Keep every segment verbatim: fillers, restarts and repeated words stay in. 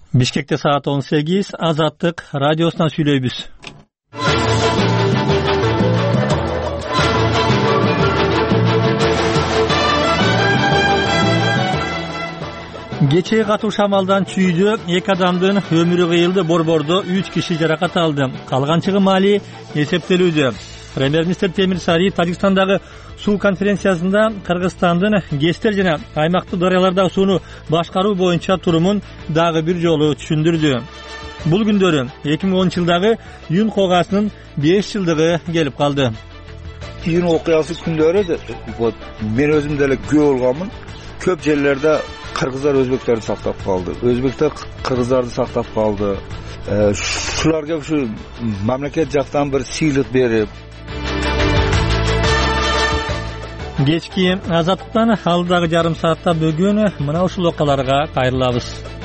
Бишкекте саат он сегиз, Азаттык радиосунан сүйлөйбүз. Кечээ катуу шамалдан чүйдө эки адамдын өмүрү кыйылды, борбордо үч киши жаракат алды. Калганчыгы маали эсептелүүдө. Премьер-министр Темир Сариев Тажикстандагы суу конференциясында Кыргызстандын ГЭСтер жана аймактык дарыялардагы сууну башкаруу боюнча турумун дагы бир жолу түшүндүрдү. Бул күндөрү эки миң онунчу жылдагы июнь окугасынын беш жылдыгы келип калды. Июнь окуясы күндөрү вот мен өзүм деле күбө болгонмун. Көп жерлерде кыргыздар өзбектерди сактап калды. Өзбектер кыргыздарды сактап калды. Шуларга ушу мамлекет жактан бир сыйлык берип. Кечки Азаттыктан алдагы жарым саатта бүгүн мына ушул окуяларга кайрылабыз.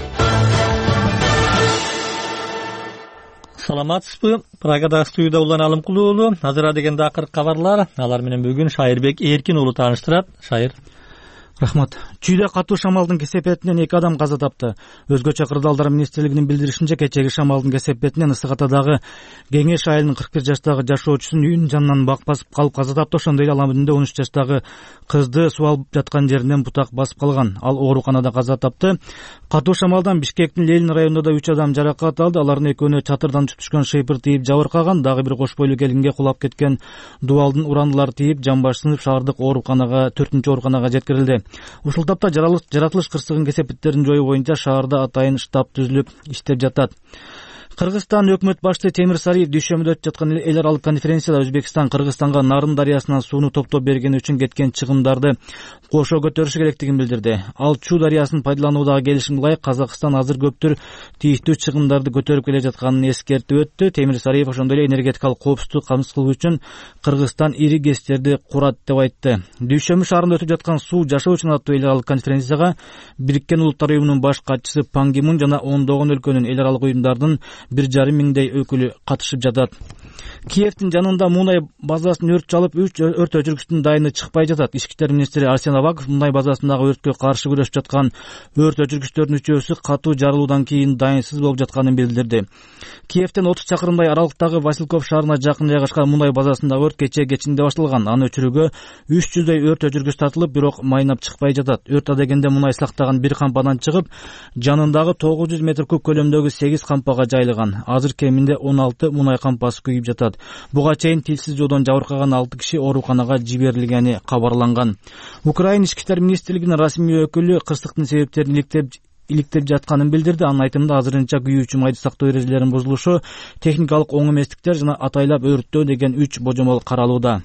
Саламатсызбы? Прагада студияда Улан Алымкулуу уулу. Азыр дегенде акыркы кабарлар. Алар менен бүгүн Шайырбек Эркин уулу тааныштырат. Шайыр. Рахмат. Чүйдө катуу шамалдын кесепетинен эки адам каза тапты. Өзгөчө Кырдаалдар министрлигинин билдиришинче, кечеги шамалдын кесепетинен Ысык Атадагы Кеңеш айылынын кырк бир жаштагы жашоочусунун үйүнүн жанынан бак басып калып каза тапты. Ошондой эле ала мүндө он үч жаштагы кызды суу алып жаткан жеринен бутак басып калган. Ал ооруканада каза тапты. Катуу шамалдан Бишкектин Ленин районунда да үч адам жаракат алды. Алардын экөөнө чатырдан түшкөн шыйпыр тийип жабыркаган, дагы бир кош бойлуу келинге кулап кеткен дубалдын урандылары тийип жамбаш сынып шаардык ооруканага, төртүнчү ооруканага жеткирилди. Ушул тапта жаратылыш кырсыгын кесепеттерин жоюу боюнча шаарда атайын штаб түзүлүп иштеп жатат. Кыргызстан өкмөт башчысы Темир Сариев дүйшөмбүдө өтүп жаткан эл аралык конференцияда Өзбекстан Кыргызстанга Нарын дарыясынан сууну топтоп бергени үчүн кеткен чыгымдарды кошо көтөрүшү керектигин билдирди. Ал Чу дарыясын пайдалануудагы келишимге ылайык Казакстан азыр көптүр тийиштүү чыгымдарды көтөрүп келе жатканын эскертип өттү. Темир Сариев ошондой эле энергетикалык коопсуздук камсыз кылуу үчүн Кыргызстан ири ГЭСтерди курат деп айтты. Дүйшөмбү шаарында өтүп жаткан суу жашоо үчүн аттуу эл аралык конференцияга Бириккен Улуттар уюмунун баш катчысы Пан Ги Мун жана ондогон өлкөнүн эл аралык уюмдардын бир жарым миңдей өкүлү катышып жатат. Киевдин жанында мунай базасын өрт чалып, үч өрт өчүргүчтүн дайыны чыкпай жатат. Ички иштер министри Арсен Аваков мунай базасындагы өрткө каршы күрөшүп жаткан өрт өчүргүчтөрдүн үчөөсү катуу жарылуудан кийин дайынсыз болуп жатканын билдирди. Киевден отуз чакырымдай аралыктагы Васильков шаарына жакын жайгашкан мунай базасындагы өрт кечээ кечинде башталган. Аны өчүрүүгө үч жүздөй өрт өчүргүч тартылып, бирок майнап чыкпай жатат. Өрт адегенде мунай сактаган бир кампадан чыгып, жанындагы тогуз жүз метр куб көлөмдөгү сегиз кампага жайылган. Азыр кеминде он алты мунай кампасы күйүп жатат. Буга чейин тилсиз жоодон жабыркаган алты киши ооруканага жиберилгени кабарланган. Украина ички иштер министрлигинин расмий өкүлү кырсыктын себептерин иликтеп иликтеп жатканын билдирди. Анын айтымында азырынча күйүүчү майды сактоо эрежелеринин бузулушу, техникалык оң эместиктер жана атайлап өрттөө деген үч божомол каралууда.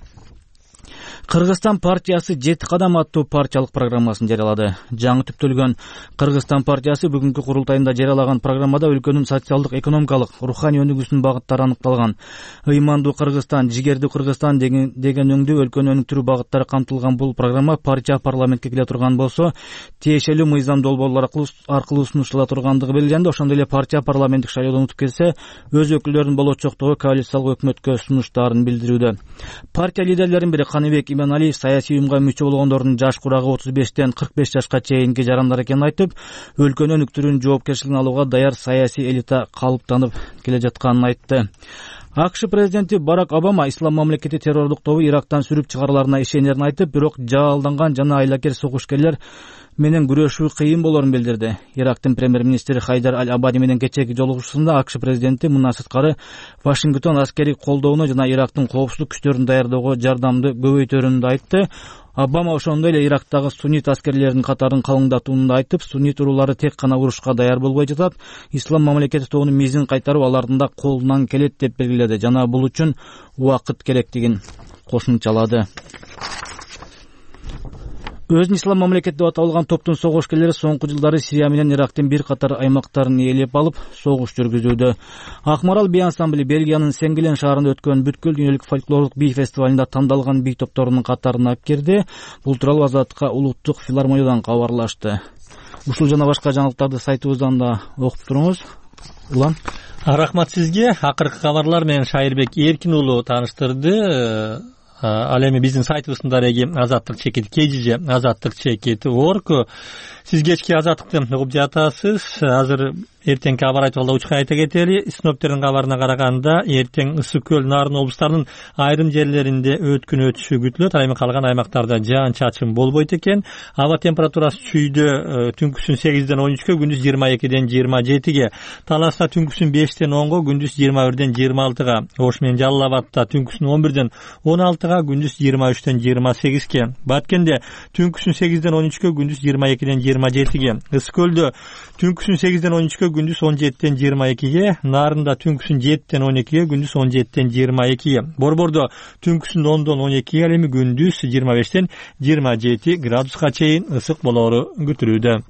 Кыргызстан партиясы жети кадам аттуу партиялык программасын жарыялады. Жаңы түптөлгөн Кыргызстан партиясы бүгүнкү курултайында жарыялаган программада өлкөнүн социалдык, экономикалык, руханий өнүгүүсүнүн багыттары аныкталган. Ыймандуу Кыргызстан, жигердүү Кыргызстан деген, деген өңдүү өлкөнү өнүктүрүү багыттары камтылган бул программа партия парламентке келе турган болсо, тиешелүү мыйзам долбоорлор аркылуу сунуштала тургандыгы белгиленди. Ошондой эле партия парламенттик шайлоодон утуп кетсе, өз өкүлдөрүнүн болочоктогу коалициялык өкмөткө сунуштаарын билдирүүдө. Партия лидерлеринин бири Каныбек Иманалиев саясий уюмга мүчө болгондордун жаш курагы отуз бештен кырк беш жашка чейинки жарандар экенин айтып, өлкөнү өнүктүрүүнүн жоопкерчилигин алууга даяр саясий элита калыптанып келе жатканын айтты. АКШ президенти Барак Обама ислам мамлекети террордук тобу Ирактан сүрүп чыгарыларына ишенерин айтып, бирок жаалданган жана айлакер согушкерлер менен күрөшүү кыйын болорун билдирди. Ирактын премьер-министри Хайдар Аль-Абади менен кечеги жолугушуусунда АКШ президенти мындан сырткары Вашингтон аскерий колдоону жана Ирактын коопсуздук күчтөрүн даярдоого жардамды көбөйтөрүн да айтты. Обама ошондой эле Ирактагы суннит аскерлеринин катарын калыңдатууну да айтып, суннит уруулары тек гана урушка даяр болбой жатат, ислам мамлекети тобунун мизин кайтаруу алардын да колунан келет деп белгиледи жана бул үчүн убакыт керектигин кошумчалады. Өзүн ислам мамлекети деп аталган топтун согушкерлери соңку жылдары Сирия менен Ирактын бир катар аймактарын ээлеп алып, согуш жүргүзүүдө. Акмарал би ансамбли Бельгиянын Сен-Гелен шаарында өткөн бүткүл дүйнөлүк фольклорлук би фестивалында тандалган би топторунун катарына кирди. Бул тууралуу Азаттыкка улуттук филармониядан кабарлашты. Ушул жана башка жаңылыктарды сайтыбыздан да окуп туруңуз. Улан. Рахмат сизге. Акыркы кабарлар менен Шайырбек Эркин уулу тааныштырды. Ал эми биздин сайтыбыздын реги азаттык чекити kgj азаттык чекити орг. Сиз кечки азаттыкты угуп жатасыз. Азыр эртеңки кабар айтып алда учка айта кетели. Синоптиктердин кабарына караганда эртең Ысык көл, Нарын облустарынын айрым жерлеринде өткүн өтүшү күтүлөт. Айрым калган аймактарда жаан чачын болбойт экен. Аба температурасы чүйдө түнкүсүн сегизден он үчкө, күндүз жыйырма экиден жыйырма жетиге, Таласта түнкүсүн бештен онго, күндүз жыйырма бирден жыйырма алтыга, Ош менен Жалал Абадта түнкүсүн он бирден он алтыга, күндүз жыйырма үчтен жыйырма сегизге, Баткенде түнкүсүн сегизден он үчкө, күндүз жыйырма экиден жыйырма жетиге, Ысык көлдө түнкүсүн сегизден он үчкө, күндүз он жетиден жыйырма экиге, Нарында түнкүсүн жетиден он экиге, күндүз он жетиден жыйырма экиге, Борбордо түнкүсүн ондон он экиге, ал эми күндүз жыйырма бештен жыйырма жети градуска чейин ысык болоору күтүлүүдө.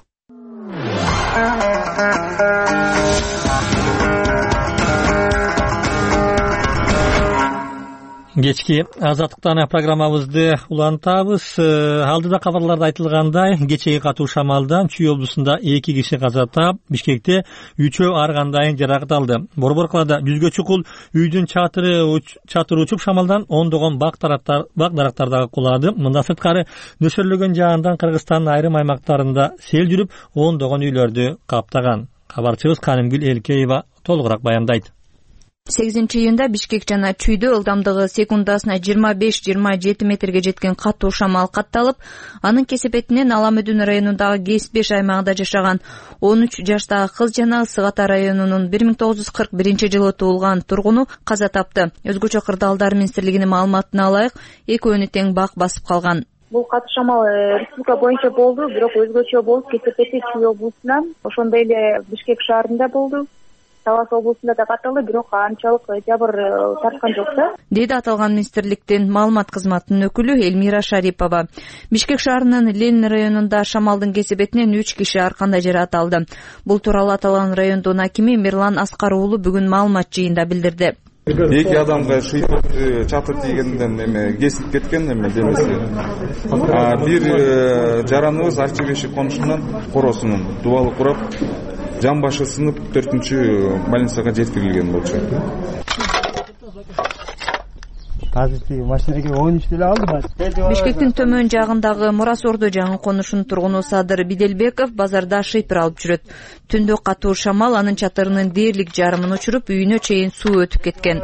Кечки азаттыктан программабызды улантабыз. Алдыда кабарларда айтылгандай, кечеги катуу шамалдан Чүй облусунда эки киши каза таап, Бишкекте үчөө ар кандай жаракат алды. Борбор калада жүзгө чукул үйдүн чатыры чатыры учуп, шамалдан ондогон бак тараптар бак дарактардагы кулады. Мындан сырткары нөсөрлөгөн жаандан Кыргызстандын айрым аймактарында сел жүрүп, ондогон үйлөрдү каптаган. Кабарчыбыз Канымгүл Элкеева толугураак баяндайт. сегизинчи июнда Бишкек жана Чүйдө ылдамдыгы секундасына жыйырма беш жыйырма жети метрге жеткен катуу шамал катталып, анын кесепетинен Ала Мөдүн районундагы Кес беш аймагында жашаган он үч жаштагы кыз жана Ысык Ата районунун бир миң тогуз жүз кырк биринчи жылы туулган тургуну каза тапты. Өзгөчө Кырдаалдар министрлигинин маалыматына ылайык, экөөнү тең бак басып калган. Бул катуу шамал республика боюнча болду, бирок өзгөчө болуп, кесепети Чүй облусунан, ошондой эле Бишкек шаарында болду. Талас облусунда да катталды, бирок анчалык жабыр тарткан жок да, деди аталган министрликтин маалымат кызматынын өкүлү Элмира Шарипова. Бишкек шаарынын Ленин районунда шамалдын кесепетинен үч киши ар кандай жаракат алды. Бул тууралуу аталган райондун акими Мирлан Аскар уулу бүгүн маалымат жыйында билдирди. Эки адамга шыйпык чатыр тийгенден эме кесип кеткен эме денеси. Бир жараныбыз Арча бешик конушунан коросунун дубалы курап, жан башы сынып төртүнчү больницага жеткирилген болчу. Азыр машинеге он үч деле алды. Бишкектин төмөн жагындагы Мурас Ордо жаңы конушунун тургуну Садыр Биделбеков базарда шыйпыр алып жүрөт. Түндө катуу шамал анын чатырынын дээрлик жарымын учуруп, үйүнө чейин суу өтүп кеткен.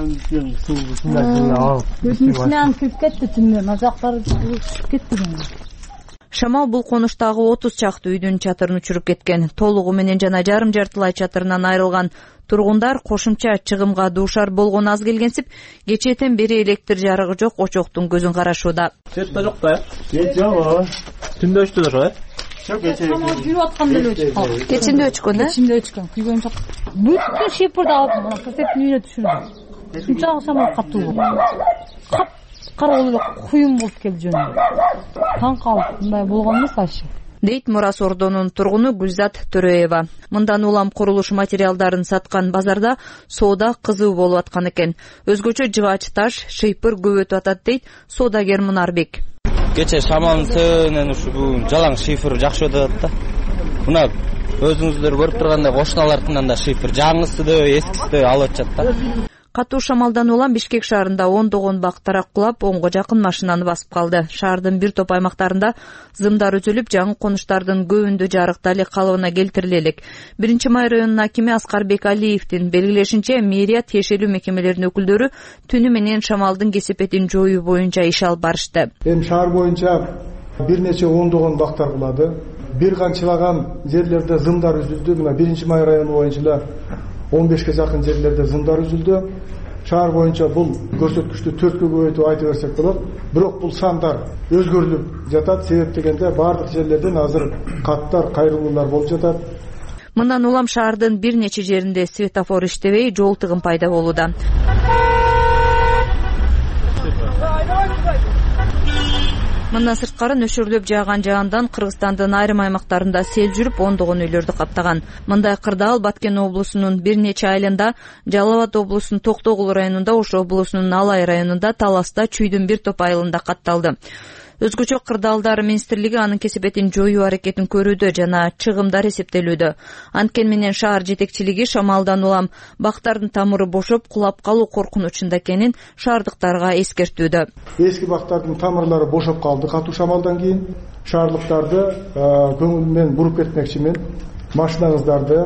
Өзүнүн кирип кетти, түндө мазактар түшүп кетти. Шамал бул конуштагы отуз чакты үйдүн чатырын учуруп кеткен. Толугу менен жана жарым жартылай чатырынан айрылган тургундар кошумча чыгымга дуушар болгону аз келгенсип, кечээден бери электр жарыгы жок очоктун көзүн карашууда. Свет да жок да? Свет жок. Түндө өчтү да, э? Шамал жүрүп атканда эле өчүп калды. Кечинде өчкөн, э? Кечинде өчкөн. Күйгөн жок. Бүткүн шипирди алып, мына соседтин үйүнө түшүрдү. Шунчалык шамал катуу. Кап кара эле куюм болуп келди жөнүндө. Таң калып, мындай болгон эмес ачы. Дейт Мурас Ордонун тургуну Гүлзат Төрөева. Мындан улам курулуш материалдарын саткан базарда соода кызуу болуп аткан экен. Өзгөчө жыгач таш, шыйпыр көп өтүп атат дейт соодагер Мунарбек. Кече шамалдын себебинен ушул жалаң шифр жакшы өтүп атат да. Мына өзүңүздөр көрүп тургандай кошуналардын да шифр жаңысы да эскиси да алып атат да. Катуу шамалдан улам Бишкек шаарында ондогон бак тарак кулап, онго жакын машинаны басып калды. Шаардын бир топ аймактарында зымдар үзүлүп, жаңы конуштардын көбүндө жарык дали калыбына келтириле элек. Биринчи май районунун акими Аскарбек Алиевдин белгилешинче, мэрия тиешелүү мекемелеринин өкүлдөрү түнү менен шамалдын кесепетин жоюу боюнча иш алып барышты. Эми шаар боюнча бир нече ондогон бактар кулады. Бир канчалаган жерлерде зымдар үзүлдү. Мына биринчи май району боюнча он бешке жакын жерлерде зымдар үзүлдү. Шаар боюнча бул көрсөткүчтү төрткө көбөйтүп айта берсек болот. Бирок бул сандар өзгөрүлүп жатат. Себеп дегенде бардык жерлерден азыр каттар, кайрылуулар болуп жатат. Мындан улам шаардын бир нече жеринде светофор иштебей, жол тыгын пайда болууда. Мындан сырткары нөшөрлөп жааган жаандан Кыргызстандын айрым аймактарында сел жүрүп, ондогон үйлөрдү каптаган. Мындай Кырдаал Баткен облусунун бир нече айылында, Жалал Абад облусунун Токтогул районунда, Ош облусунун Алай районунда, Таласта, Чүйдүн бир топ айылында катталды. Өзгөчө кырдаалдар министрлиги анын кесепетин жоюу аракетин көрүүдө жана чыгымдар эсептелүүдө. Анткени менен шаар жетекчилиги шамалдан улам бактардын тамыры бошоп кулап калуу коркунучунда экенин шаардыктарга эскертүүдө. Эски бактардын тамырлары бошоп калды катуу шамалдан кийин. Шаардыктарды көңүл менен буруп кетмекчи мен. Машинаңыздарды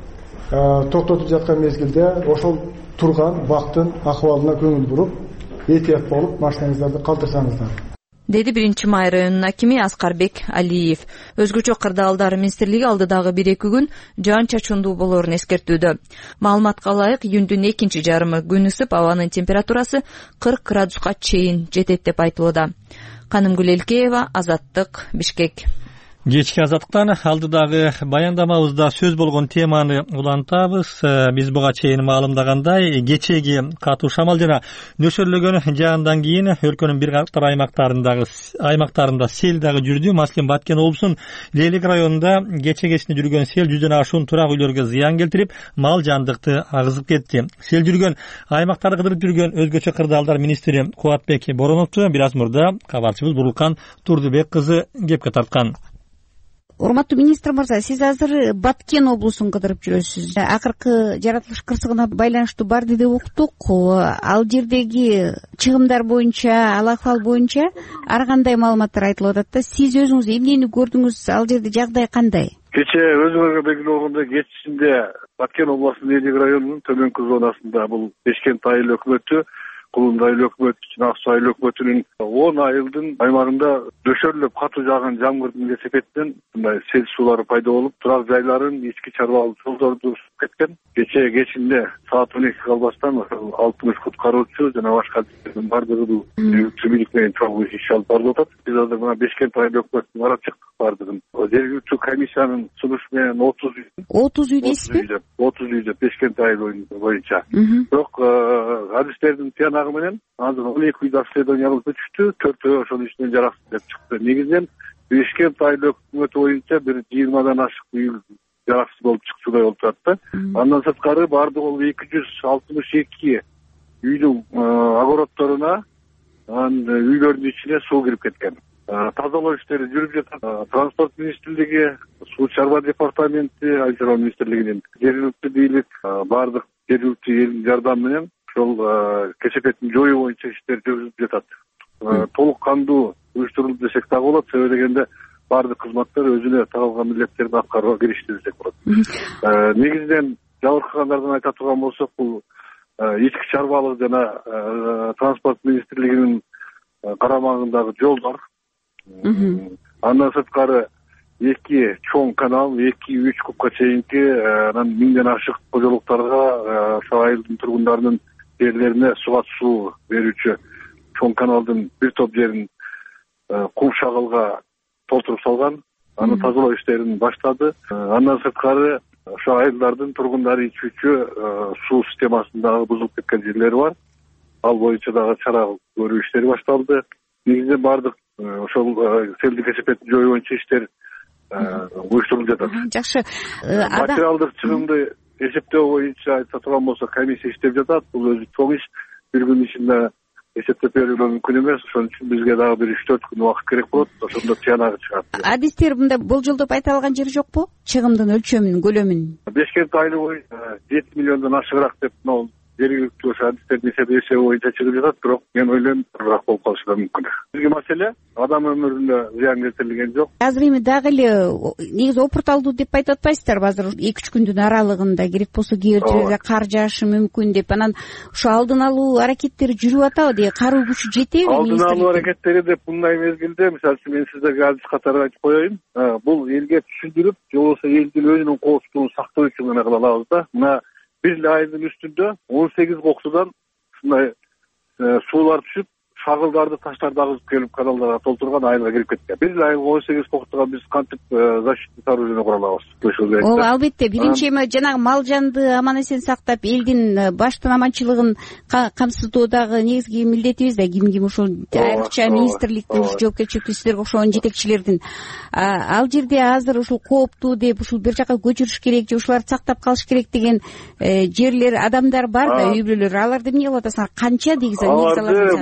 токтотуп жаткан мезгилде ошол турган бактын акыбалына көңүл буруп, этият болуп, машинаңыздарды калтырсаңыздар, деди биринчи май районунун акими Аскарбек Алиев. Өзгөчө кырдаалдар министрлиги алдыдагы бир эки күн жаан чачындуу болоорун эскертүүдө. Маалыматка ылайык, июндун экинчи жарымы күн ысып, абанын температурасы кырк градуска чейин жетет деп айтылууда. Канымгүл Элкеева, Азаттык, Бишкек. Кечки азаттыктан алдыдагы баяндамабызда сөз болгон теманы улантабыз. Биз буга чейин маалымдагандай, кечеги катуу шамал жана нөсөрлөгөн жаандан кийин өлкөнүн бир катар аймактарындагы аймактарында сел дагы жүрдү. Маселен, Баткен облусунун Лелек районунда кечегесине жүргөн сел жүздөн ашуун турак үйлөргө зыян келтирип, мал жандыкты агызып кетти. Сел жүргөн аймактарды кыдырып жүргөн өзгөчө кырдаалдар министри Кубатбек Бороновду бир аз мурда кабарчыбыз Бурулкан Турдубек кызы кепке тарткан. Урматтуу министр мырза, сиз азыр Баткен облусун кыдырып жүрөсүз. Акыркы жаратылыш кырсыгына байланыштуу барды деп уктук. Ал жердеги чыгымдар боюнча, ал акыбал боюнча ар кандай маалыматтар айтылып атат да. Сиз өзүңүз эмнени көрдүңүз? Ал жерде жагдай кандай? Кече өзүңөргө белгилүү болгондой, кечинде Баткен облусунун Лелек районунун төмөнкү зонасында бул Бешкент айыл өкмөтү, Кулунда айыл өкмөтү, Чынаксу айыл өкмөтүнүн он айылдын аймагында нөшөрлөп катуу жааган жамгырдын кесепетинен мындай сел суулары пайда болуп, турак жайларын, ички чарбалык жолдорду сууп кеткен. Кече кечинде саат он эки калбастан алтымыш куткаруучу жана башка адистердин бардыгы бул бийлик менен чогуу иш алып барылып атат. Биз азыр мына Бешкент айыл өкмөтүнө карап чыктык бардыгын. Жергиликтүү комиссиянын сунушу менен отуз үй отуз үй дейсизби? отуз үйдө Бешкент айыл боюнча. Бирок адистердин тыянагы менен азыр он эки үйдө обследование кылып өтүштү, төртөө ошонун ичинен жараксыз деп чыкты. Негизинен Бешкент айыл өкмөтү боюнча бир жыйырмадан ашык үй жараксыз болуп чыкчудай болуп турат да. Андан сырткары бардыгы болуп эки жүз алтымыш эки үйдүн огородторуна, анын үйлөрдүн ичине суу кирип кеткен. Тазалоо иштери жүрүп жатат. Транспорт министрлиги, суу чарба департаменти, Айыл чарба министрлигинин жергиликтүү бийлик, бардык жергиликтүү элдин жардамы менен ошол кесепетин жоюу боюнча иштер жүрүлүп жатат. Толук кандуу уюштурулду десек дагы болот, себеби дегенде бардык кызматтар өзүнө тагылган милдеттерди аткарууга киришти десек болот. Негизинен жабыркагандардан айта турган болсок, бул ички чарбалык жана транспорт министрлигинин карамагындагы жолдор. Андан сырткары эки чоң канал, эки үч кубка чейинки, анан миңден ашык кожолуктарга, ошо айылдын тургундарынын жерлерине суга суу берүүчү чоң каналдын бир топ жерин кум шагылга толтуруп салган. Аны тазалоо иштерин баштады. Андан сырткары ошо айылдардын тургундары ичүүчү суу системасындагы бузулуп кеткен жерлери бар. Ал боюнча дагы чара көрүү иштери башталды. Негизинен бардык ошол селди кесепетин жоюу боюнча иштер уюштурулуп жатат. Жакшы. Материалдык чыгымды эсептөө боюнча айта турган болсок, комиссия иштеп жатат. Бул өзү чоң иш. Бир күн ичинде эсептеп берүү мүмкүн эмес. Ошон үчүн бизге дагы бир үч төрт күн убакыт керек болот. Ошондо тыянагы чыгат. Адистер мындай болжолдоп айта алган жери жокпу? Чыгымдын өлчөмүн, көлөмүн? Бешкент айылы боюнча жети миллиондон ашыгыраак деп могул жергиликтүү ошо адистердин эсеби боюнча чыгып жатат, бирок мен ойлойм ырыраак болуп калышы да мүмкүн. Бизге маселе адам өмүрүнө зыян келтирилген жок. Азыр эми дагы эле негизи опурталдуу деп айтып атпайсыздарбы? Азыр эки үч күндүн аралыгында керек болсо кээ бир жерде кар жаашы мүмкүн деп, анан ошо алдын алуу аракеттери жүрүп атабы? Деги кароо күчү жетеби? Алдын алуу аракеттери деп мындай мезгилде, мисалы үчүн мен сиздерге адис катары айтып коеюн. Бул элге түшүндүрүп, же болбосо элдин өзүнүн коопсуздугун сактоо үчүн гана кыла алабыз да. Мына бир эле айылдын үстүндө он сегиз коктудан ушундай суулар түшүп, шагылдарды, таштарды агызып келип каналдарга толтурган айылга кирип кеткен. Бир эле айылга он сегиз коктуга биз кантип защитный сооружение кура алабыз? Ооба, албетте. Биринчи эми жанагы мал жанды аман эсен сактап, элдин баштын аманчылыгын камсыздоо дагы негизги милдетибиз да. Ким ким ушул айрыкча министрликтин жоопкерчиликтүү силерге окшогон жетекчилердин. Ал жерде азыр ушул кооптуу деп, ушул бир жака көчүрүш керек же ушуларды сактап калыш керек деген жерлер, адамдар бар да, үй бүлөлөр. Аларды эмне кылып атасыңар? Канча дегиз негизи алар? Мына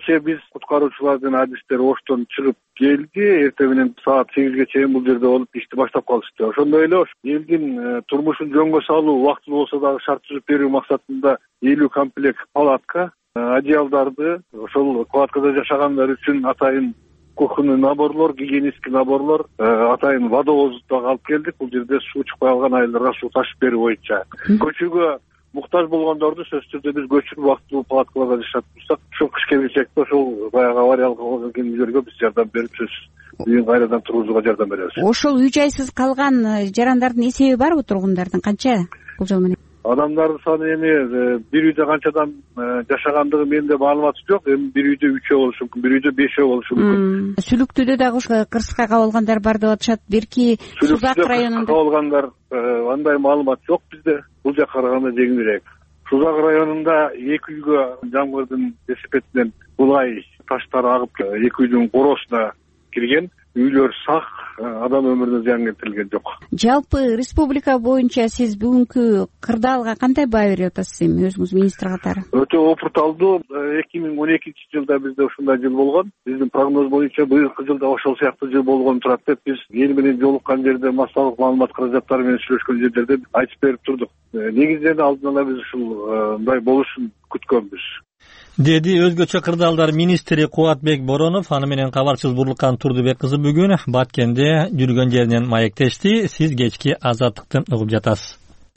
кечээ биз куткаруучулардын адистери оштон чыгып келди. Эртең менен саат сегизге чейин бул жерде болуп ишти баштап калышты. Ошондой эле элдин турмушун жөнгө салуу, вактылуу болсо дагы шарт түзүп берүү максатында элүү комплект палатка, одеялдарды ошол палаткада жашагандар үчүн атайын кухонный наборлор, гигиенический наборлор, атайын водовоз дагы алып келдик. Бул жерде суу чыкпай калган айылдарга суу ташып берүү боюнча. Көчүүгө муктаж болгондорду сөзсүз түрдө биз көчүрүп вактылуу палаткаларда жашатып турсак, ушул кыш келечекте ошол баягы авариялык болгон үйлөргө биз жардам берип сөзсүз үйүн кайрадан тургузууга жардам беребиз. Ошол үй жайсыз калган жарандардын эсеби барбы, тургундардын канча болжол менен? Адамдардын саны эми бир үйдө канча адам жашагандыгы менде маалымат жок. Эми бир үйдө үчөө болушу мүмкүн, бир үйдө бешөө болушу мүмкүн. Сүлүктүдө дагы кырсыкка кабылгандар бар деп атышат. Берки Сузак районунда кабылгандар андай маалымат жок бизде. Бул жакка караганда жеңилирээк. Сузак районунда эки үйгө жамгырдын кесепетинен булай таштар агып эки үйдүн коросуна кирген. Үйлөр сак, адам өмүрүнө зыян келтирилген жок. Жалпы республика боюнча сиз бүгүнкү кырдаалга кандай баа берип атасыз эми өзүңүз министр катары? Өтө опурталдуу. эки миң он экинчи жылда бизде ушундай жыл болгон. Биздин прогноз боюнча быйылкы жылда ошол сыяктуу жыл болгон турат деп биз эл менен жолуккан жерде, массалык маалымат каражаттары менен сүйлөшкөн жерлерде айтып берип турдук. Негизинен алдын ала биз ушундай болушун күткөнбүз, деди өзгөчө кырдаалдар министри Кубатбек Боронов. Аны менен кабарчыбыз Бурлукан Турдубек кызы бүгүн Баткенде жүргөн жеринен маектешти. Сиз кечки Азаттыкты угуп жатасыз.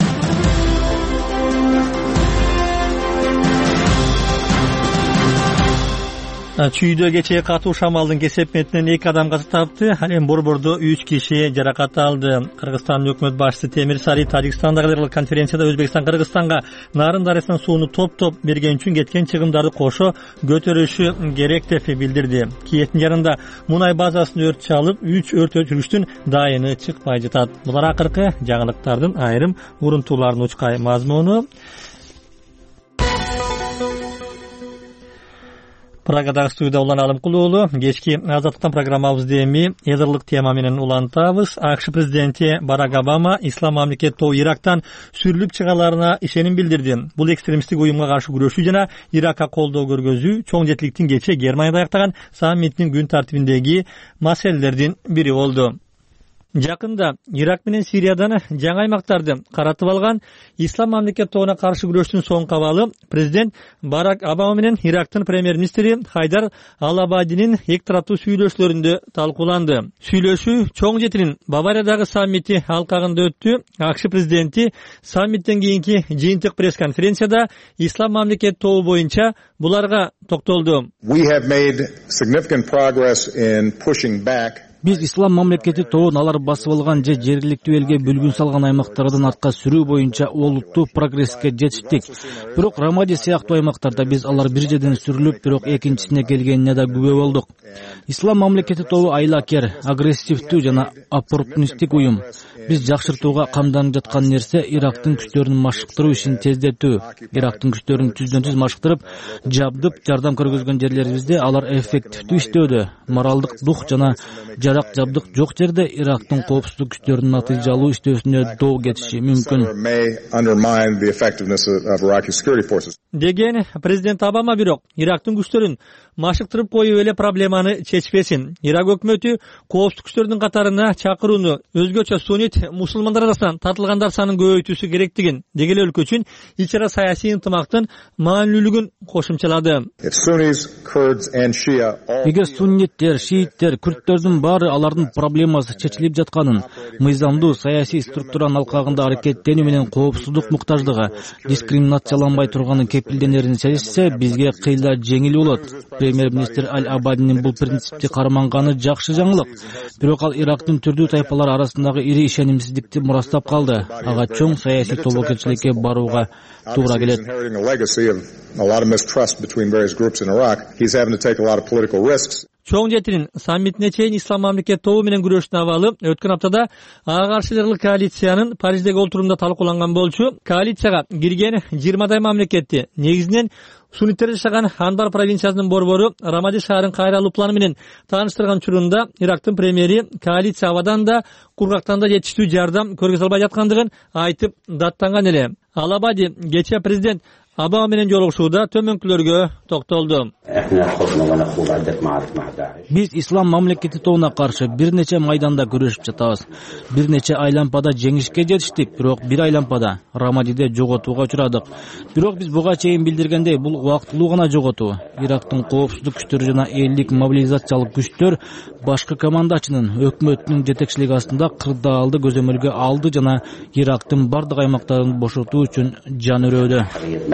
Чүйдө кечээ катуу шамалдын кесепетинен эки адам каза тапты. Ал эми Борбордо үч киши жаракат алды. Кыргызстандын өкмөт башчысы Темир Сарий Тажикстандагы халыкаралык конференцияда Өзбекстан Кыргызстанга Нарын дарыясынан сууну топ-топ берген үчүн кеткен чыгымдарды кошо көтөрүшү керек деп билдирди. Киевдин жарында мунай базасын өрт чалып, үч өрт өчүргүчтүн дайыны чыкпай жатат. Булар акыркы жаңылыктардын айрым урунтууларынын учкай мазмуну. Прагадагы студияда Улан Алымкул уулу. Кечки Азаттыктан программабызды эми эдрлык тема менен улантабыз. АКШ президенти Барак Обама ислам мамлекети тобу Ирактан сүрүлүп чыгаларына ишеним билдирди. Бул экстремисттик уюмга каршы күрөшүү жана Иракка колдоо көргөзүү чоң жетиликтин кечээ Германияда аяктаган саммиттин күн тартибиндеги маселелердин бири болду. Жакында Ирак менен Сириядан жаңы аймактарды каратып алган ислам мамлекет тобуна каршы күрөштүн соң кабалы президент Барак Обама менен Ирактын премьер-министри Хайдар Ал-Абадинин эки тараптуу сүйлөшүүлөрүндө талкууланды. Сүйлөшүү чоң жетилин Бавариядагы саммити алкагында өттү. АКШ президенти саммиттен кийинки жыйынтык пресс-конференцияда ислам мамлекет тобу боюнча буларга токтолду. We have made significant progress in pushing back Биз ислам мамлекети тобун алар басып алган же жергиликтүү элге бүлгүн салган аймактардан артка сүрүү боюнча олуттуу прогресске жетиштик. Бирок Рамади сыяктуу аймактарда биз алар бир жерден сүрүлүп, бирок экинчисине келгенине да күбө болдук. Ислам мамлекети тобу айлакер, агрессивдүү жана оппортунисттик уюм. Биз жакшыртууга камданып жаткан нерсе Ирактын күчтөрүн машыктыруу ишин тездетүү. Ирактын күчтөрүн түздөн түз машыктырып, жабдып, жардам көргөзгөн жерлерибизде алар эффективдүү иштөөдө. Моралдык дух жана жарак жабдык жок жерде Ирактын коопсуздук күчтөрүнүн натыйжалуу иштөөсүнө доо кетиши мүмкүн деген президент Обама. Бирок Ирактын күчтөрүн машыктырып коюп эле проблеманы чечпесин. Ирак өкмөтү коопсуздук күчтөрүнүн катарына чакырууну өзгөчө суннит мусулмандар арасынан тартылгандар санын көбөйтүүсү керектигин, деги эле өлкө үчүн ич ара саясий ынтымактын маанилүүлүгүн кошумчалады. Эгер сунниттер, шииттер, күрттөрдүн баары алардын проблемасы чечилип жатканын, мыйзамдуу саясий структуранын алкагында аракеттенүү менен коопсуздук муктаждыгы дискриминацияланбай турганын кепилденерин сезишсе, бизге кыйла жеңил болот. Премьер-министр Аль-Абадинин бул принципти карманганы жакшы жаңылык. Бирок ал Ирактын түрдүү тайпалары арасындагы ири ишенимсиздикти мурастап калды. Ага чоң саясий тобокелчиликке барууга туура келет. Чоң жетилин саммитине чейин ислам мамлекет тобу менен күрөштүн абалы өткөн аптада ага каршы коалициянын Париждеги олтурумда талкууланган болчу. Коалицияга кирген жыйырмадай мамлекетти негизинен сунниттер жашаган Анбар провинциясынын борбору Рамади шаарын кайра алуу планы менен тааныштырган учурунда Ирактын премьери коалиция абадан да кургактан да жетиштүү жардам көргөзө албай жаткандыгын айтып даттанган эле. Ал-Абади кечээ президент Обама менен жолугушууда төмөнкүлөргө токтолду. Биз ислам мамлекети тобуна каршы бир нече майданда күрөшүп жатабыз. Бир нече айлампада жеңишке жетиштик, бирок бир айлампада Рамадиде жоготууга учурадык. Бирок биз буга чейин билдиргендей, бул убактылуу гана жоготуу. Ирактын коопсуздук күчтөрү жана элдик мобилизациялык күчтөр башкы командачынын өкмөтүнүн жетекчилиги астында кырдаалды көзөмөлгө алды жана Ирактын бардык аймактарын бошотуу үчүн жан өрөөдө.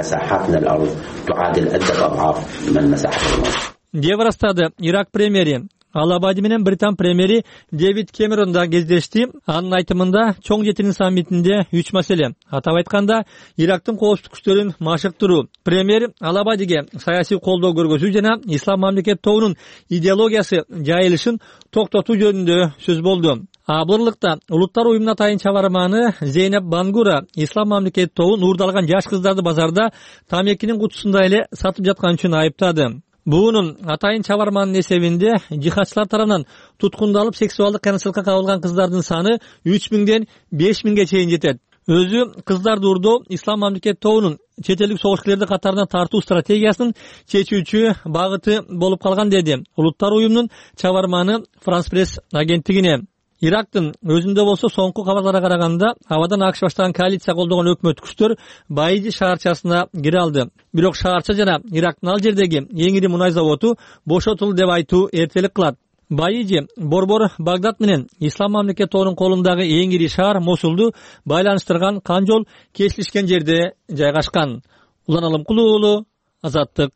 деп ырастады Ирак премьери. Ал-Абади менен Британ премьери Дэвид Кэмерон да кездешти. Анын айтымында чоң жетинин саммитинде үч маселе. Атап айтканда, Ирактын коопсуздук күчтөрүн машыктыруу. Премьер Ал-Абадиге саясий колдоо көргөзүү жана ислам мамлекет тобунун идеологиясы жайылышын токтотуу жөнүндө сөз болду. Абырлыкта Улуттар уюмуна атайын чабарманы Зейнеп Бангура ислам мамлекет тобун уурдалган жаш кыздарды базарда тамекинин кутусунда эле сатып жаткан үчүн айыптады. Буунун атайын чабарманын эсебинде жихадчылар тарабынан туткундалып сексуалдык кыйынчылыкка кабылган кыздардын саны үч миңден беш миңге чейин жетет. Өзү кыздарды уурдоо ислам мамлекет тобунун чет элдик согушкерлерди катарына тартуу стратегиясынын чечүүчү багыты болуп калган деди Улуттар уюмунун чабарманы Франс пресс агенттигине. Ирактын өзүндө болсо соңку кабарларга караганда абадан АКШ баштаган коалиция колдогон өкмөт күчтөр Баиди шаарчасына кире алды. Бирок шаарча жана Ирактын ал жердеги эң ири мунай заводу бошотулду деп айтуу эртелик кылат. Баиди борбор Багдад менен ислам мамлекет тобунун колундагы эң ири шаар Мосулду байланыштырган кан жол кесилишкен жерде жайгашкан. Улан Алымкулуу уулу, Азаттык.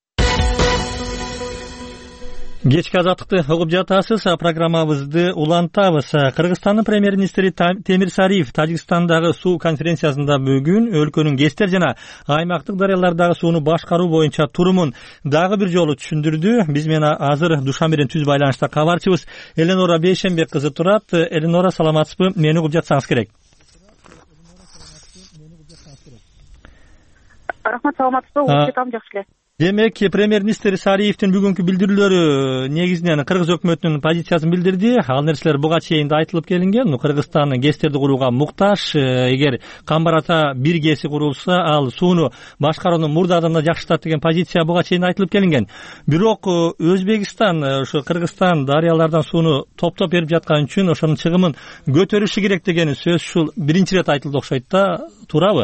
Кечки Азаттыкты угуп жатасыз. Программабызды улантабыз. Кыргызстандын премьер-министри Темир Сариев Тажикстандагы суу конференциясында бүгүн өлкөнүн ГЭСтер жана аймактык дарыялардагы сууну башкаруу боюнча турумун дагы бир жолу түшүндүрдү. Биз менен азыр Душанбеден түз байланышта кабарчыбыз Эленора Бейшенбек кызы турат. Эленора, саламатсызбы? Мени угуп жатсаңыз керек. Рахмат, саламатсызбы? Угуп жатам, жакшы эле. Демек, премьер-министр Сариевдин бүгүнкү билдирүүлөрү негизинен Кыргыз өкмөтүнүн позициясын билдирди. Ал нерселер буга чейин да айтылып келинген. Кыргызстан ГЭСтерди курууга муктаж. Эгер Камбарата бир ГЭСи курулса, ал сууну башкаруунун мурдадана жакшыртат деген позиция буга чейин айтылып келинген. Бирок Өзбекстан ошо Кыргызстан дарыялардан сууну топтоп берип жаткан үчүн ошонун чыгымын көтөрүшү керек деген сөз ушул биринчи ирет айтылды окшойт да. Туурабы?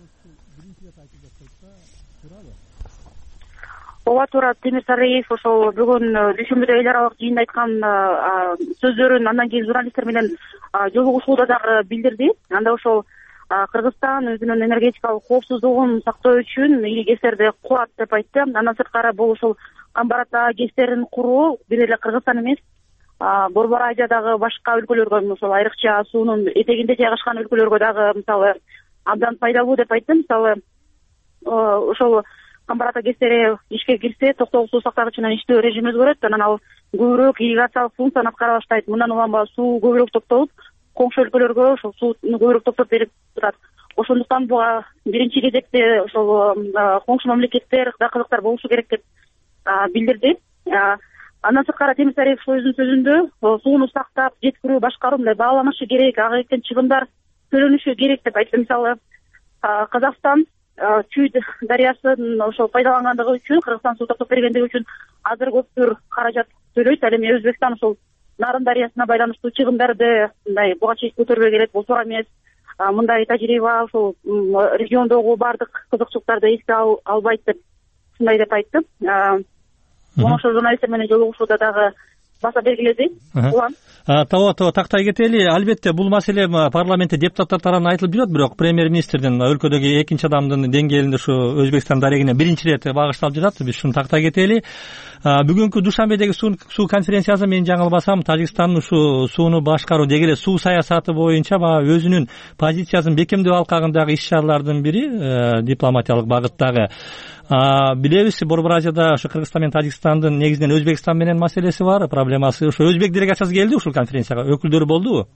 Ооба, туура. Темир Сариев ошол бүгүн дүйшөмбүдө эл аралык жыйында айткан сөздөрүн андан кийин журналисттер менен жолугушууда дагы билдирди. Анда ошол Кыргызстан өзүнүн энергетикалык коопсуздугун сактоо үчүн ири ГЭСтерди курат деп айтты. Андан сырткары бул ошол Камбарата ГЭСтерин куруу бир эле Кыргызстан эмес, Борбор Азиядагы башка өлкөлөргө, ошол айрыкча суунун этегинде жайгашкан өлкөлөргө дагы мисалы абдан пайдалуу деп айтты. Мисалы ошол Камбарата ГЭСтери ишке кирсе, токтогук суу сактагыч менен иштөө режими өзгөрөт. Анан ал көбүрөөк ирригациялык функцияны аткара баштайт. Мындан улам суу көбүрөөк токтолуп, коңшу өлкөлөргө ошол сууну көбүрөөк токтоп берип турат. Ошондуктан буга биринчи кезекте ошол коңшу мамлекеттер, кыргыздар болушу керек деп билдирди. Андан сырткары Темир Сариев өзүнүн сөзүндө сууну сактап, жеткирүү, башкаруу мындай бааланышы керек, ага кеткен чыгымдар төлөнүшү керек деп айтты. Мисалы, Казакстан Чүй дарыясын ошол пайдалангандыгы үчүн, Кыргызстан суу токтоп бергендиги үчүн азыр көптүр каражат төлөйт. Ал эми Өзбекстан ошол Нарын дарыясына байланыштуу чыгымдарды мындай буга чейин көтөрбөй келет, болсо эмес. Мындай тажрыйба ошол региондогу бардык кызыкчылыктарды эске албайт деп ушундай деп айтты. Муну ошол журналисттер менен жолугушууда дагы баса белгиледи. Улан. Тоо тоо тактай кетели. Албетте бул маселе парламентте депутаттар тарабынан айтылып жүрөт, бирок премьер-министрдин өлкөдөгү экинчи адамдын деңгээлинде ушу Өзбекстан дарегине биринчи ирет багышталып жатат. Биз ушуну тактай кетели. Бүгүнкү Душанбедеги суу конференциясы, мен жаңылбасам, Тажикстандын ушу сууну башкаруу деги эле суу саясаты боюнча баягы өзүнүн позициясын бекемдөө алкагындагы иш-чаралардын бири, дипломатиялык багыттагы. Билебиз, Борбор Азияда ошо Кыргызстан менен Тажикстандын негизинен Өзбекстан менен маселеси бар, проблемасы. Ошо Өзбек делегациясы келди ушул конференцияга, өкүлдөрү болдубу?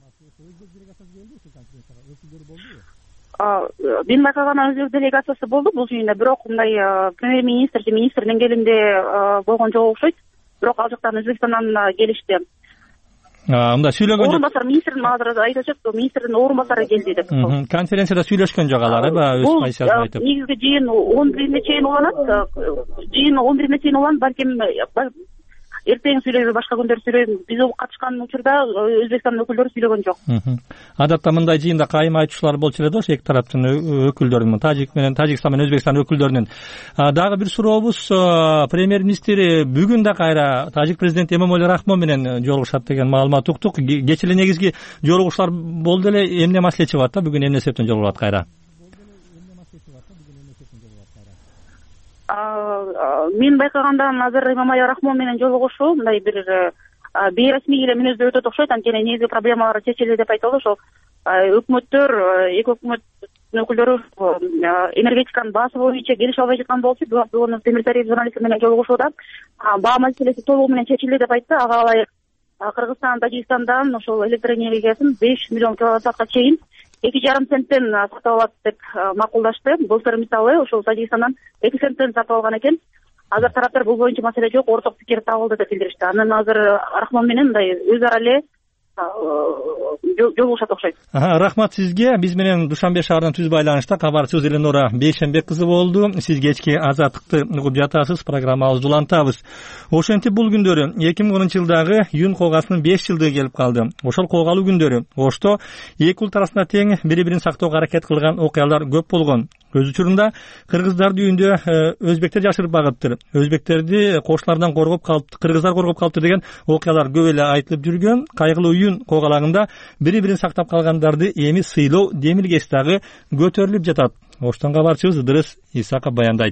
Мен байкаган Өзбек делегациясы болду бул жыйында, бирок мындай премьер-министр же министр деңгээлинде болгон жок окшойт. Бирок ал жактан Өзбекстандан келишти. Мында сүйлөгөн жок. Орун басар министрдин азыр айтып жатат, министрдин орун басары келди деп. Конференцияда сүйлөшкөн жок алар, эби өз позициясын айтып. Негизги жыйын он бирине чейин уланат. Жыйын он бирине чейин уланат, балким эртең сүйлөйбү, башка күндөр сүйлөйбү. Биз катышкан учурда Өзбекстандын өкүлдөрү сүйлөгөн жок. Адатта мындай жыйында кайым айтуучулар болчу эле да, эки тараптын өкүлдөрүнүн, Тажик менен Тажикстан менен Өзбекстан өкүлдөрүнүн. Дагы бир сурообуз, премьер-министр бүгүн да кайра Тажик президенти Эмомали Рахмон менен жолугушат деген маалымат уктук. Кечээ эле негизги жолугушуулар болду эле, эмне маселе чыгып атат да, бүгүн эмне себептен жолугушат кайра? Мен байкаганда азыр Эмомали Рахмон менен жолугушуу мындай бир бейресмий эле мүнөздө өтөт окшойт, анткени негизги проблемалар чечилди деп айталы. Ошол өкмөттөр, эки өкмөттүн өкүлдөрү энергетиканын баасы боюнча келише албай жаткан болчу. Бүгүн Темирсариев журналисттер менен жолугушууда баа маселеси толугу менен чечилди деп айтты. Ага ылайык Кыргызстан, Тажикстандан ошол электр энергиясын беш миллион киловатт саатка чейин эки жарым центтен сатып алат деп макулдашты. Былтыр мисалы ошол Тажикстандан эки центтен сатып алган экен. Азыр тараптар бул боюнча маселе жок, орток пикир табылды деп билдиришти. Анан азыр Рахмон менен мындай өз ара эле жолугушат окшойт. Рахмат сизге. Биз менен Душанбе шаарынан түз байланышта кабарчыбыз Эленора Бейшенбек кызы болду. Сиз кечки Азаттыкты угуп жатасыз, программабызды улантабыз. Ошентип бул күндөрү эки миң онунчу жылдагы июнь коогасынын беш жылдыгы келип калды. Ошол коогалуу күндөрү Ошто эки улут арасында тең бири-бирин сактоого аракет кылган окуялар көп болгон. Өз учурунда кыргыздардын үйүндө өзбектер жашырып багыптыр. Өзбектерди кошулардан коргоп калыптыр, кыргыздар коргоп калыптыр деген окуялар көп эле айтылып жүргөн. Кайгылуу июнь коогалагында бири-бирин сактап калгандарды эми сыйлоо демилгеси дагы көтөрүлүп жатат. Оштон кабарчыбыз Ыдырыс Исаков баяндайт.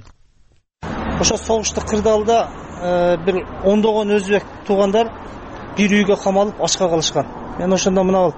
Ошо согуштук кырдаалда бир ондогон өзбек туугандар бир үйгө камалып ачка калышкан. Мен ошондо мына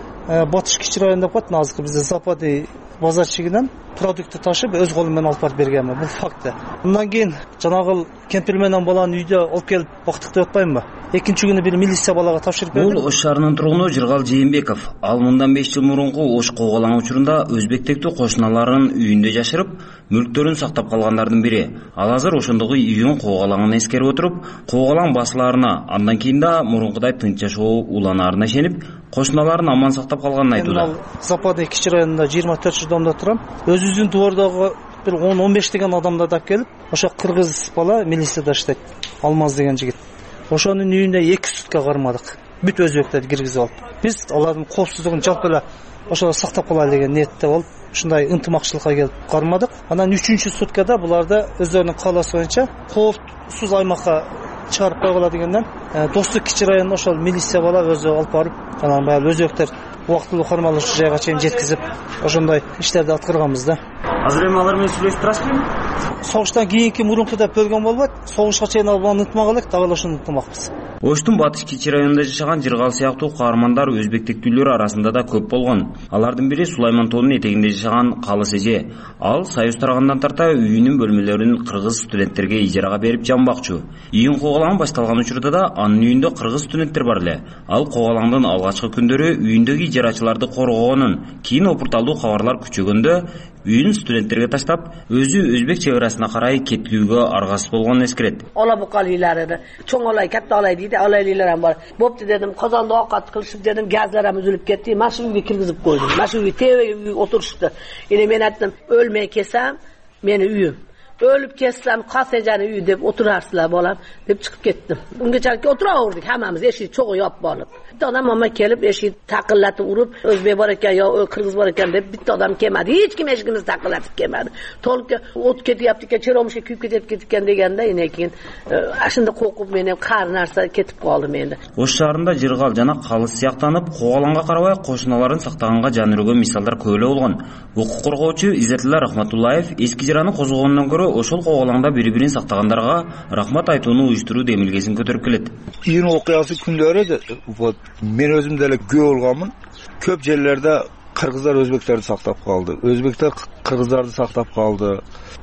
Батыш Кичи району деп коет, азыркы бизде Запады базарчигинен продукты ташып өз колум менен алып барып бергенмин. Бул факт. Мындан кийин жанагы кемпир менен баланы үйдө алып келип бактык деп атпаймынбы? Экинчи күнү бир милиция балага тапшырып берди. Бул Ош шаарынын тургуну Жыргал Жээнбеков. Ал мындан беш жыл мурунку Ош коогалаң учурунда өзбектектүү кошуналарын үйүндө жашырып, мүлктөрүн сактап калгандардын бири. Ал азыр ошондогу июнь коогалаңын эскерип отуруп, коогалаң басылаарына, андан кийин да мурункудай тынч жашоо уланаарына ишенип, кошуналарын аман сактап калганын айтууда. Западный Кичи районунда жыйырма төрт жыл домдо турам. Өзүбүздүн двордогу бир он он беш деген адамдарды алып келип, ошо кыргыз бала милицияда иштейт. Алмаз деген жигит. Ошонун үйүндө эки сутка кармадык. Бүт өзбектерди киргизип алып. Биз алардын коопсуздугун жалпы эле ошо сактап калайлы деген ниетте болуп, ушундай ынтымакчылыкка келип кармадык. Анан үчүнчү суткада буларды өздөрүнүн каалоосу боюнча коопсуз аймакка чыгарып койгула дегенден Достук Кичи районуна ошол милиция бала өзү алып барып, анан баягы өзбектер убактылуу кармалуучу жайга чейин жеткизип, ошондой иштерди аткарганбыз да. Азыр эми алар менен сүйлөшүп турасызбы? Согуштан кийинки мурунку деп бөлгөн болбойт. Согушка чейин ал баланы ынтымак элек, дагы ошону ынтымакпыз. Оштун Батыш Кичи районунда жашаган Жыргал сыяктуу каармандар өзбектектүүлөр арасында да көп болгон. Алардын бири Сулайман тоонун этегинде жашаган Калыс эже. Ал Союз тарагандан тарта үйүнүн бөлмөлөрүн кыргыз студенттерге ижарага берип жамбакчу. Июнь коогалаң башталган учурда да анын үйүндө кыргыз студенттер бар эле. Ал коогалаңдын алгачкы күндөрү үйүндөгү ижарачыларды коргогонун, кийин опурталдуу кабарлар күчөгөндө үйүн студенттерге таштап, өзү өзбек чек арасына карай кетүүгө аргасыз болгонун эскерет. Ола букалыйлары, чоң олай, катта олай дейди, олайлар бар. Бопты дедим, казанда акат кылышып дедим, газдар ham үзүлүп кетти. Машина үйгө киргизип койдум. Машина үйгө тебеге отурушту. Эне мен айттым, өлмөй кетсем, мени үйүм. Ölüp kessem kasecanı üy dep oturarsılar bolam dep çıkıp kettim. Unga çarki oturaverdik hammamiz eşik çok yop bolup. Bitta odam mama kelip eşik taqillatib urib, o'zbek bor ekan yo qirg'iz bor ekan deb bitta odam kelmadi. Hech kim eshigimizni taqillatib kelmadi. To'liq o't ketyapti ekan, cheromushga kuyib ketib ketgan deganda ene keyin ashunda qo'rqib men ham qari narsa ketib qoldim endi. Osh shahrында Жыргал жана Калыс сыяктанып, коогалаңга карабай кошуналарын сактаганга жан үрөгөн мисалдар көп эле болгон. Укук коргоочу Иззетилла Рахматуллаев эски жараны козгогондон көрө ошол коогалаңда бири-бирин сактагандарга рахмат айтууну уюштуруу демилгесин көтөрүп келет. Июнь окуясы күндөрү вот мен өзүм деле көө болгонмун. Көп жерлерде кыргыздар өзбектерди сактап калды. Өзбектер кыргыздарды сактап калды.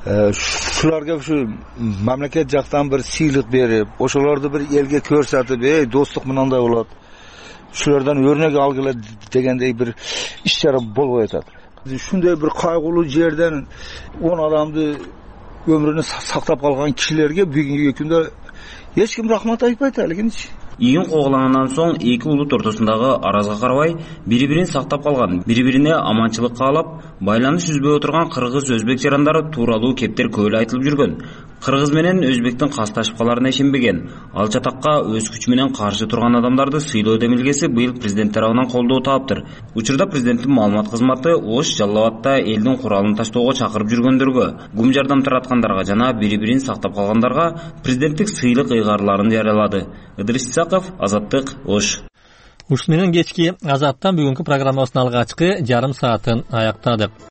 Шуларга ушу мамлекет жактан бир сыйлык берип, ошолорду бир элге көрсөтүп, эй достук мындай болот. Шулардан өрнөк алгыла дегендей бир иш-чара болбой атат. Шундай бир кайгылуу жерден он адамды өмүрүнү сактап калган кишилерге бүгүнкү күндө эч ким рахмат айтпайт эле. Ийин коголангандан соң эки улут ортосундагы аразга карабай бири-бирин сактап калган, бири-бирине аманчылык каалап, байланыш үзбөй отурган кыргыз-өзбек жарандары тууралуу кептер көп эле айтылып жүргөн. Кыргыз менен өзбектин касташып каларына ишенбеген. Ал чатакка өз күчү менен каршы турган адамдарды сыйлоо демилгеси быйыл президент тарабынан колдоо таптыр. Учурда президенттин маалымат кызматы Ош Жалал Абадта элдин куралын таштоого чакырып жүргөндөргө, гум жардам тараткандарга жана бири-бирин сактап калгандарга президенттик сыйлык ыйгаарларын жарыялады. Ыдырыс Исаков, Азаттык, Ош. Ушу менен кечки Азаттан бүгүнкү программабыздын алгачкы жарым саатын аяктадык.